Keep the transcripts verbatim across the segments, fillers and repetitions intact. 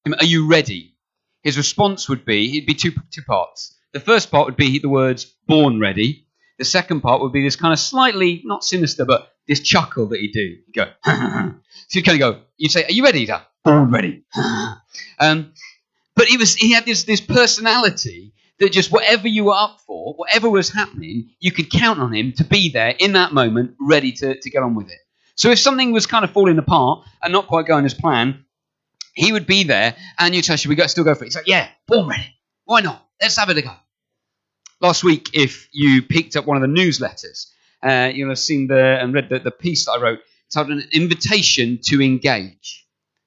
him, "Are you ready?" His response would be, he'd be two, two parts. The first part would be the words, "born ready." The second part would be this kind of slightly, not sinister, but this chuckle that he'd do. He'd go, so you'd kind of go, you'd say, "Are you ready?" He'd go, "born ready." um, but he was, he had this, this personality that just whatever you were up for, whatever was happening, you could count on him to be there in that moment, ready to, to get on with it. So if something was kind of falling apart and not quite going as planned, he would be there and you'd say, "Should we go, still go for it?" He's like, "Yeah, born ready. Why not? Let's have it a go." Last week, if you picked up one of the newsletters, uh, you'll have seen the and read the, the piece that I wrote titled "An Invitation to Engage,"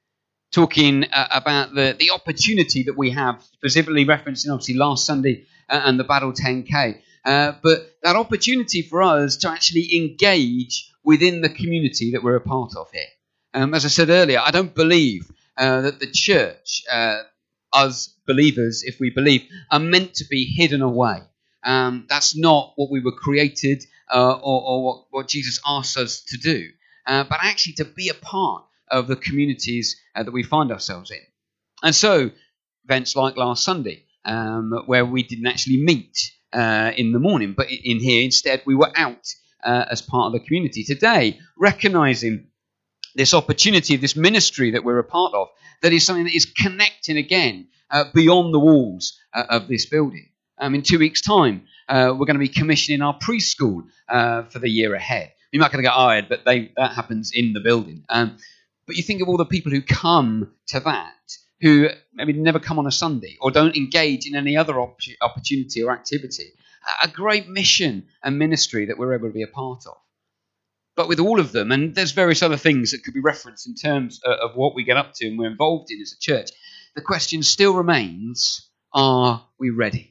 talking uh, about the, the opportunity that we have, specifically referencing obviously last Sunday uh, and the Battle ten K, uh, but that opportunity for us to actually engage within the community that we're a part of here. Um, as I said earlier, I don't believe uh, that the church, uh, us believers, if we believe, are meant to be hidden away. Um, that's not what we were created uh, or, or what, what Jesus asked us to do, uh, but actually to be a part of the communities uh, that we find ourselves in. And so, events like last Sunday, um, where we didn't actually meet uh, in the morning, but in here instead we were out uh, as part of the community. Today, recognizing this opportunity, this ministry that we're a part of, that is something that is connecting again uh, beyond the walls uh, of this building. Um, in two weeks' time, uh, we're going to be commissioning our preschool uh, for the year ahead. You're not going to get hired, but they, that happens in the building. Um, but you think of all the people who come to that, who maybe never come on a Sunday or don't engage in any other op- opportunity or activity. A great mission and ministry that we're able to be a part of. But with all of them, and there's various other things that could be referenced in terms of what we get up to and we're involved in as a church, the question still remains, are we ready?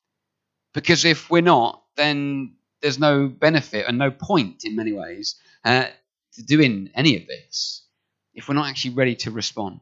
Because if we're not, then there's no benefit and no point in many ways uh, to doing any of this if we're not actually ready to respond.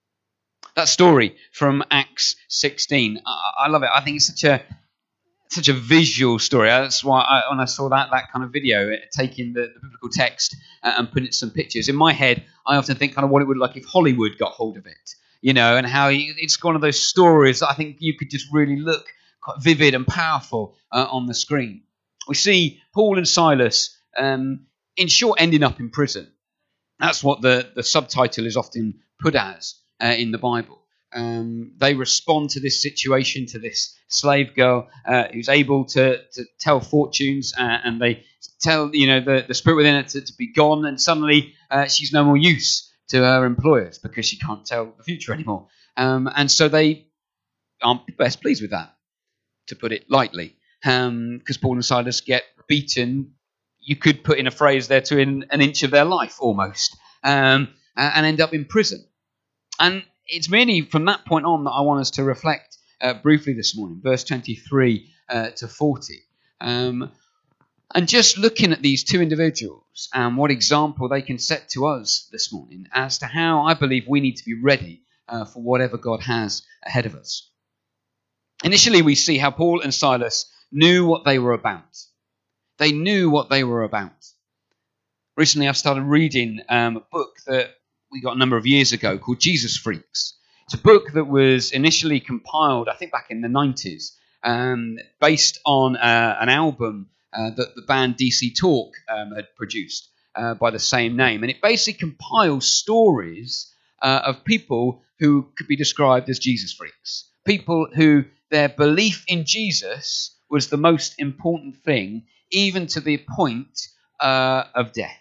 That story from Acts sixteen, I, I love it. I think it's such a such a visual story. That's why I, when I saw that that kind of video, taking the, the biblical text uh, and putting some pictures, in my head, I often think kind of what it would look like if Hollywood got hold of it, you know, and how it's one of those stories that I think you could just really look quite vivid and powerful uh, on the screen. We see Paul and Silas, um, in short, ending up in prison. That's what the, the subtitle is often put as uh, in the Bible. Um, they respond to this situation, to this slave girl uh, who's able to, to tell fortunes, uh, and they tell, you know, the, the spirit within her to, to be gone, and suddenly uh, she's no more use to her employers because she can't tell the future anymore. Um, and so they aren't best pleased with that, to put it lightly, because um, Paul and Silas get beaten. You could put in a phrase there to in an inch of their life almost, um, and end up in prison. And it's really from that point on that I want us to reflect uh, briefly this morning, verse twenty-three uh, to forty. Um, and just looking at these two individuals and what example they can set to us this morning as to how I believe we need to be ready uh, for whatever God has ahead of us. Initially, we see how Paul and Silas knew what they were about. They knew what they were about. Recently, I've started reading um, a book that we got a number of years ago called Jesus Freaks. It's a book that was initially compiled, I think, back in the nineties, um, based on uh, an album uh, that the band D C Talk um, had produced uh, by the same name. And it basically compiles stories uh, of people who could be described as Jesus freaks. People who their belief in Jesus was the most important thing, even to the point uh, of death.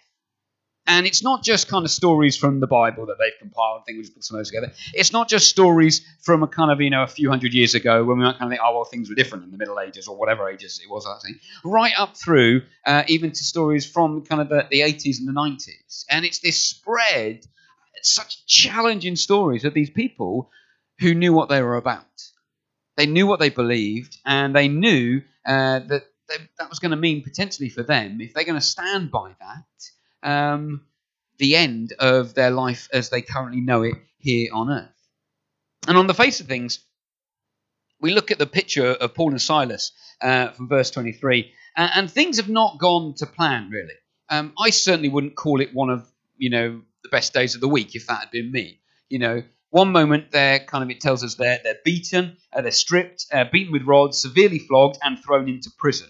And it's not just kind of stories from the Bible that they've compiled. I think we just put some of those together. It's not just stories from a kind of, you know, a few hundred years ago when we might kind of think, oh, well, things were different in the Middle Ages or whatever ages it was, I think. Right up through uh, even to stories from kind of the, the eighties and the nineties. And it's this spread, such challenging stories of these people who knew what they were about. They knew what they believed, and they knew uh, that they, that was going to mean potentially for them, if they're going to stand by that, Um, the end of their life as they currently know it here on earth. And on the face of things, we look at the picture of Paul and Silas uh, from verse twenty-three, and, and things have not gone to plan, really. Um, I certainly wouldn't call it one of, you know, the best days of the week if that had been me. You know, One moment they're kind of, it tells us they're, they're beaten, uh, they're stripped, uh, beaten with rods, severely flogged and thrown into prison.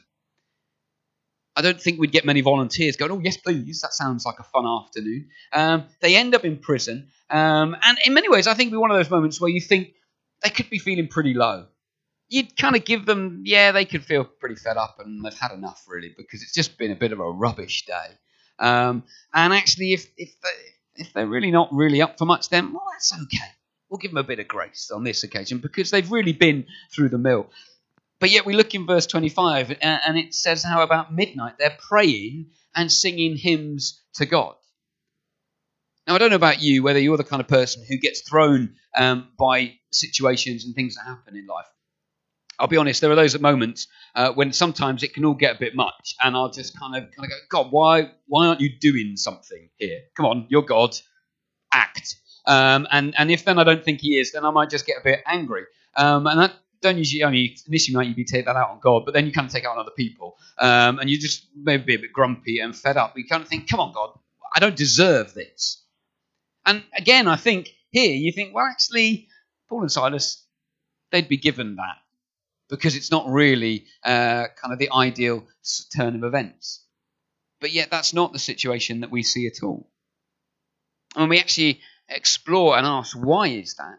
I don't think we'd get many volunteers going, oh, yes, please, that sounds like a fun afternoon. Um, they end up in prison. Um, and in many ways, I think it'd be one of those moments where you think they could be feeling pretty low. You'd kind of give them, yeah, they could feel pretty fed up and they've had enough, really, because it's just been a bit of a rubbish day. Um, and actually, if if, they, if they're really not really up for much, then, well, that's okay. We'll give them a bit of grace on this occasion because they've really been through the mill. But yet we look in verse twenty-five and it says how about midnight they're praying and singing hymns to God. Now, I don't know about you, whether you're the kind of person who gets thrown um, by situations and things that happen in life. I'll be honest, there are those moments uh, when sometimes it can all get a bit much and I'll just kind of, kind of go, God, why, why aren't you doing something here? Come on, you're God, act. Um, and, and if then I don't think he is, then I might just get a bit angry. Um, and that don't usually, I mean, initially might you be take that out on God, but then you kind of take it out on other people. Um, and you just maybe be a bit grumpy and fed up. You kind of think, come on, God, I don't deserve this. And again, I think here you think, well, actually, Paul and Silas, they'd be given that because it's not really uh, kind of the ideal turn of events. But yet that's not the situation that we see at all. And when we actually explore and ask, why is that?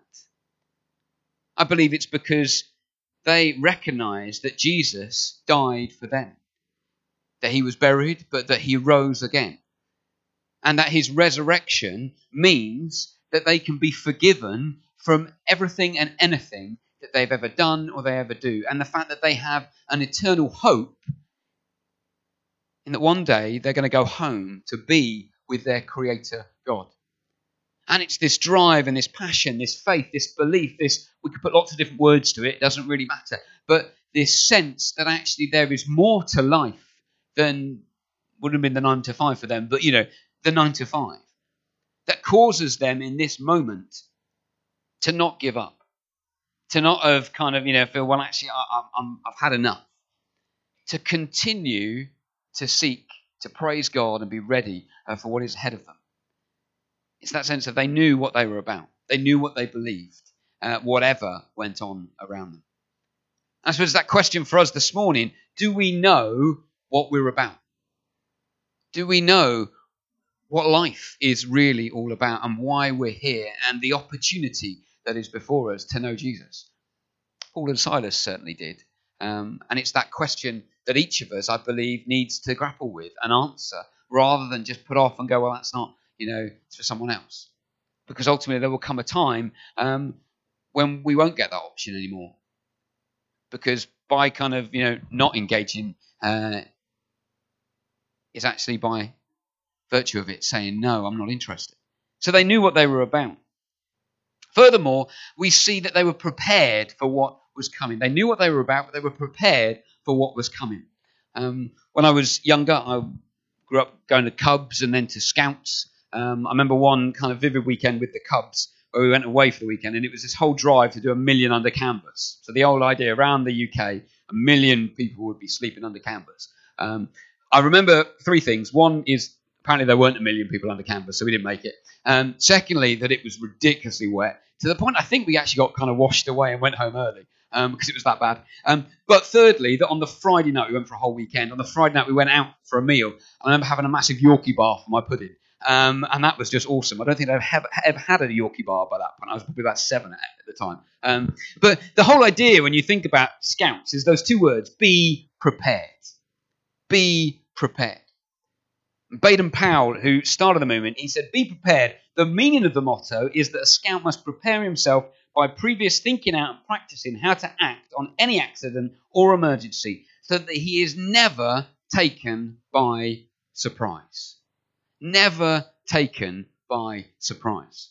I believe it's because they recognize that Jesus died for them, that he was buried, but that he rose again, and that his resurrection means that they can be forgiven from everything and anything that they've ever done or they ever do, and the fact that they have an eternal hope in that one day they're going to go home to be with their Creator God. And it's this drive and this passion, this faith, this belief, this, we could put lots of different words to it, it doesn't really matter, but this sense that actually there is more to life than would have been the nine to five for them, but, you know, the nine to five, that causes them in this moment to not give up, to not have kind of, you know, feel, well, actually, I, I'm, I've had enough, to continue to seek, to praise God and be ready uh, for what is ahead of them. It's that sense of they knew what they were about. They knew what they believed, uh, whatever went on around them. I suppose that question for us this morning, do we know what we're about? Do we know what life is really all about and why we're here and the opportunity that is before us to know Jesus? Paul and Silas certainly did. Um, and it's that question that each of us, I believe, needs to grapple with and answer rather than just put off and go, well, that's not, you know, it's for someone else. Because ultimately there will come a time um, when we won't get that option anymore. Because by kind of, you know, not engaging uh, is actually by virtue of it saying, no, I'm not interested. So they knew what they were about. Furthermore, we see that they were prepared for what was coming. They knew what they were about, but they were prepared for what was coming. Um, when I was younger, I grew up going to Cubs and then to Scouts. Um, I remember one kind of vivid weekend with the Cubs where we went away for the weekend, and it was this whole drive to do a million under canvas. So the whole idea around the U K, a million people would be sleeping under canvas. Um, I remember three things. One is apparently there weren't a million people under canvas, so we didn't make it. Um, secondly, that it was ridiculously wet, to the point I think we actually got kind of washed away and went home early um, because it was that bad. Um, but thirdly, that on the Friday night, we went for a whole weekend. On the Friday night, we went out for a meal. I remember having a massive Yorkie bar for my pudding. Um, and that was just awesome. I don't think I've ever, ever had a Yorkie bar by that point. I was probably about seven at the time. Um, but the whole idea when you think about Scouts is those two words, be prepared. Be prepared. Baden Powell, who started the movement, he said, be prepared. The meaning of the motto is that a scout must prepare himself by previous thinking out and practicing how to act on any accident or emergency so that he is never taken by surprise. Never taken by surprise.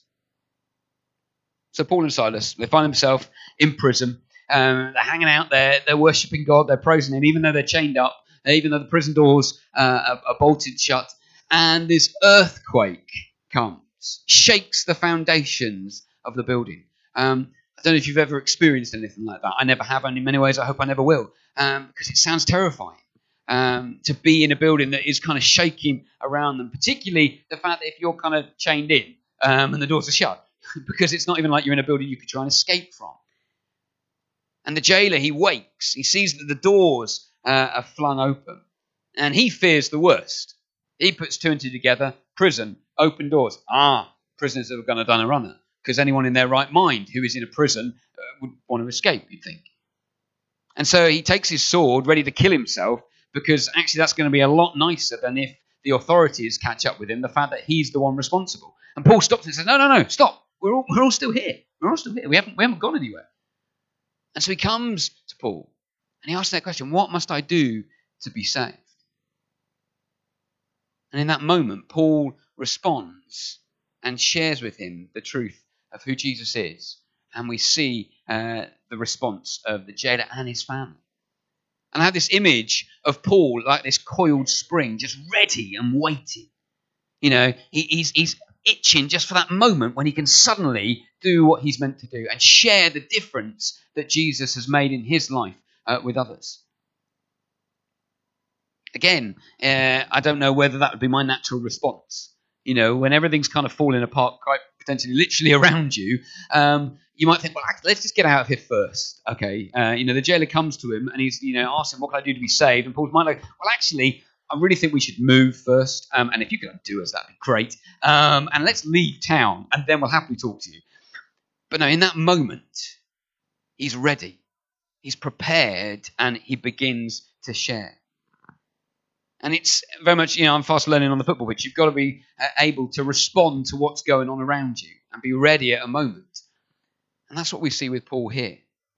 So Paul and Silas, they find themselves in prison. Um, they're hanging out there. They're worshipping God. They're praising him, even though they're chained up, even though the prison doors uh, are, are bolted shut. And this earthquake comes, shakes the foundations of the building. Um, I don't know if you've ever experienced anything like that. I never have, and in many ways I hope I never will, um, because it sounds terrifying. Um, to be in a building that is kind of shaking around them, particularly the fact that if you're kind of chained in um, and the doors are shut, because it's not even like you're in a building you could try and escape from. And the jailer, he wakes. He sees that the doors uh, are flung open. And he fears the worst. He puts two and two together. Prison, open doors. Ah, prisoners are going to done a runner. Because anyone in their right mind who is in a prison uh, would want to escape, you'd think. And so he takes his sword, ready to kill himself, because actually that's going to be a lot nicer than if the authorities catch up with him, the fact that he's the one responsible. And Paul stops and says, no, no, no, stop. We're all, we're all still here. We're all still here. We haven't, we haven't gone anywhere. And so he comes to Paul and he asks that question, what must I do to be saved? And in that moment, Paul responds and shares with him the truth of who Jesus is. And we see uh, the response of the jailer and his family. And I have this image of Paul like this coiled spring, just ready and waiting. You know, he, he's, he's itching just for that moment when he can suddenly do what he's meant to do and share the difference that Jesus has made in his life uh, with others. Again, uh, I don't know whether that would be my natural response. You know, when everything's kind of falling apart, quite potentially literally around you, um, you might think, well, let's just get out of here first. Okay, uh, you know, the jailer comes to him and he's, you know, asks him, what can I do to be saved? And Paul's mind like, well, actually, I really think we should move first. Um, and if you can do us, that'd be great. Um, and let's leave town and then we'll happily talk to you. But no, in that moment, he's ready. He's prepared and he begins to share. And it's very much, you know, I'm fast learning on the football pitch. You've got to be uh, able to respond to what's going on around you and be ready at a moment. And that's what we see with Paul here.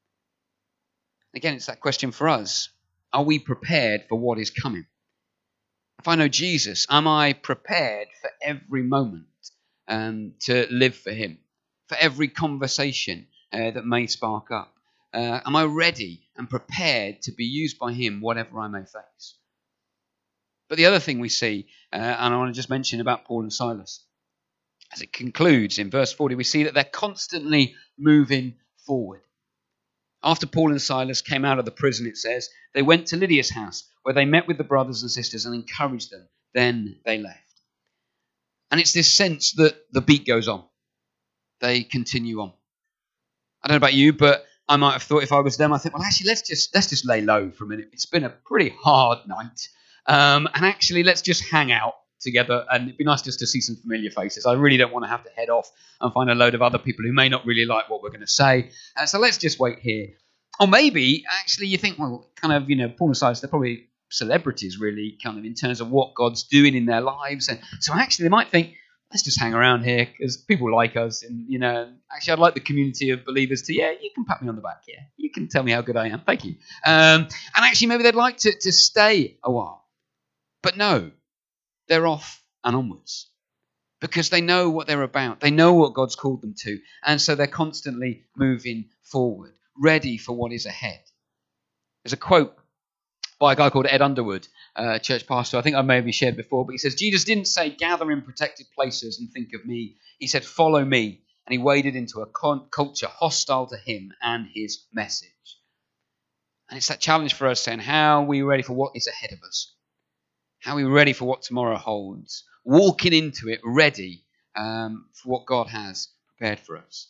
Again, it's that question for us. Are we prepared for what is coming? If I know Jesus, am I prepared for every moment um, to live for him? For every conversation uh, that may spark up? Uh, am I ready and prepared to be used by him, whatever I may face? But the other thing we see, uh, and I want to just mention about Paul and Silas, as it concludes in verse forty, we see that they're constantly moving forward. After Paul and Silas came out of the prison, it says, they went to Lydia's house, where they met with the brothers and sisters and encouraged them. Then they left. And it's this sense that the beat goes on. They continue on. I don't know about you, but I might have thought if I was them, I think, well, actually, let's just let's just lay low for a minute. It's been a pretty hard night. Um, and actually, let's just hang out together. And it'd be nice just to see some familiar faces. I really don't want to have to head off and find a load of other people who may not really like what we're going to say. Uh, so let's just wait here. Or maybe, actually, you think, well, kind of, you know, Paul and Silas, they're probably celebrities, really, kind of in terms of what God's doing in their lives. And so actually, they might think, let's just hang around here because people like us. And, you know, actually, I'd like the community of believers to, yeah, you can pat me on the back. Yeah, you can tell me how good I am. Thank you. Um, and actually, maybe they'd like to, to stay a while. But no, they're off and onwards because they know what they're about. They know what God's called them to. And so they're constantly moving forward, ready for what is ahead. There's a quote by a guy called Ed Underwood, a church pastor. I think I may have shared before, but he says, Jesus didn't say, gather in protected places and think of me. He said, follow me. And he waded into a con- culture hostile to him and his message. And it's that challenge for us saying, how are we ready for what is ahead of us? How are we ready for what tomorrow holds? Walking into it ready um, for what God has prepared for us.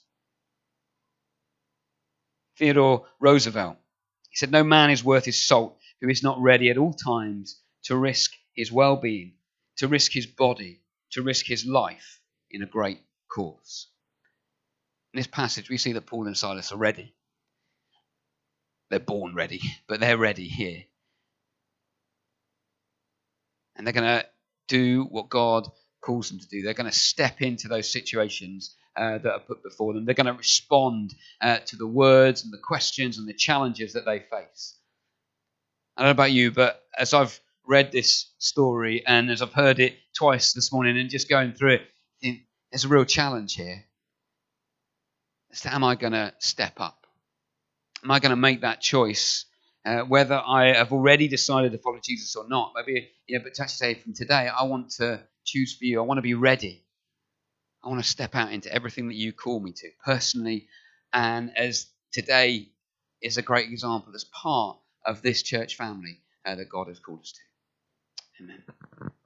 Theodore Roosevelt, he said, no man is worth his salt who is not ready at all times to risk his well-being, to risk his body, to risk his life in a great cause. In this passage, we see that Paul and Silas are ready. They're born ready, but they're ready here. And they're going to do what God calls them to do. They're going to step into those situations uh, that are put before them. They're going to respond uh, to the words and the questions and the challenges that they face. I don't know about you, but as I've read this story and as I've heard it twice this morning and just going through it, I think there's a real challenge here. As to, am I going to step up? Am I going to make that choice? Uh, whether I have already decided to follow Jesus or not. Maybe, you know, but to actually say from today, I want to choose for you. I want to be ready. I want to step out into everything that you call me to, personally. And as today is a great example as part of this church family uh, that God has called us to. Amen.